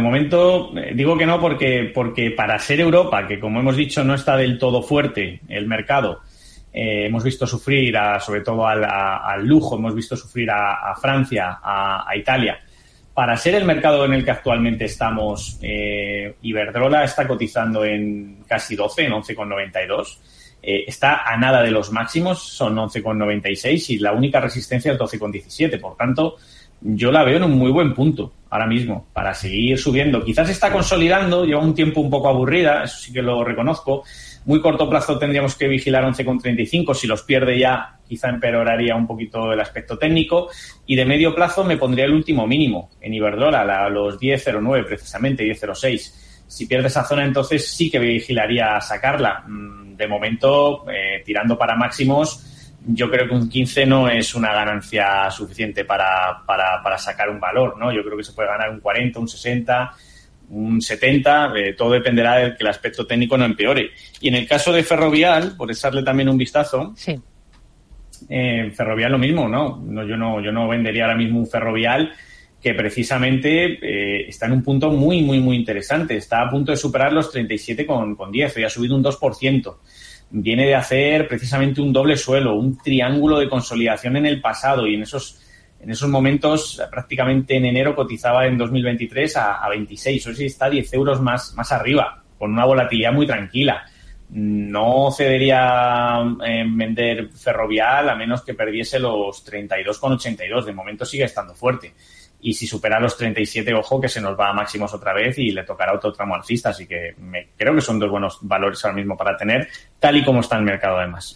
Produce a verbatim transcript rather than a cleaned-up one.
momento eh, digo que no porque, porque para ser Europa, que como hemos dicho no está del todo fuerte el mercado, eh, hemos visto sufrir a, sobre todo al, a, al lujo, hemos visto sufrir a, a Francia, a, a Italia. Para ser el mercado en el que actualmente estamos, eh, Iberdrola está cotizando en casi doce, en once con noventa y dos. Eh, está a nada de los máximos, son once con noventa y seis y la única resistencia es doce con diecisiete. Por tanto, yo la veo en un muy buen punto ahora mismo para seguir subiendo. Quizás está consolidando, lleva un tiempo un poco aburrida, eso sí que lo reconozco. Muy corto plazo tendríamos que vigilar once con treinta y cinco. Si los pierde ya, quizá empeoraría un poquito el aspecto técnico. Y de medio plazo me pondría el último mínimo en Iberdrola, la, los diez cero nueve precisamente, diez cero seis. Si pierde esa zona, entonces sí que vigilaría sacarla. De momento, eh, tirando para máximos, yo creo que un quince no es una ganancia suficiente para, para, para sacar un valor, ¿no? Yo creo que se puede ganar un cuarenta, un sesenta, un setenta, eh, todo dependerá de que el aspecto técnico no empeore. Y en el caso de Ferrovial, por echarle también un vistazo, sí. eh, Ferrovial lo mismo, ¿no? no yo no yo no vendería ahora mismo un Ferrovial que precisamente eh, está en un punto muy, muy, muy interesante. Está a punto de superar los treinta y siete con diez, hoy ha subido un dos por ciento. Viene de hacer precisamente un doble suelo, un triángulo de consolidación en el pasado y en esos en esos momentos prácticamente en enero cotizaba en dos mil veintitrés a, a veintiséis, hoy sí está diez euros más, más arriba, con una volatilidad muy tranquila. No cedería en vender Ferrovial a menos que perdiese los treinta y dos con ochenta y dos, de momento sigue estando fuerte. Y si supera los treinta y siete, ojo, que se nos va a máximos otra vez y le tocará otro tramo alcista. Así que me, creo que son dos buenos valores ahora mismo para tener, tal y como está el mercado además.